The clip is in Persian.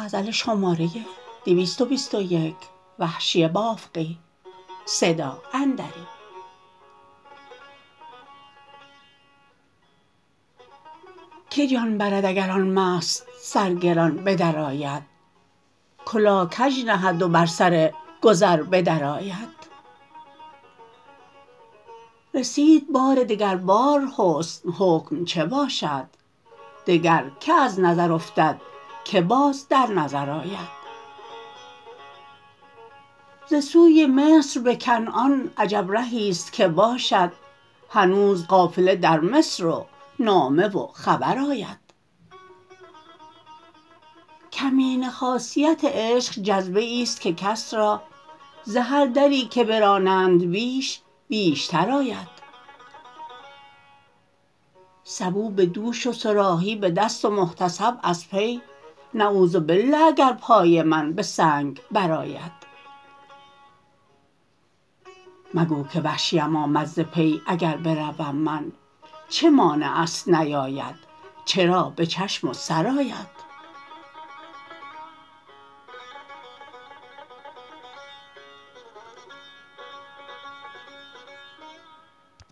که جان برد اگر آن مست سرگران بدرآید کلاه کج نهد و بر سر گذر بدرآید رسید بار دگربار حسن حکم چه باشد دگر که از نظر افتد که باز در نظر آید ز سوی مصر به کنعان عجب رهیست که باشد هنوز قافله در مصر و نامه و خبر آید کمینه خاصیت عشق جذبه ایست که کس را ز هر دری که برانند بیش بیشتر آید سبو به دوش و صراحی به دست و محتسب از پی نعوذبالله اگر پای من به سنگ برآید مگو که وحشیم آمد ز پی اگر بروم من چه مانع است نیاید چرا به چشم و سر آید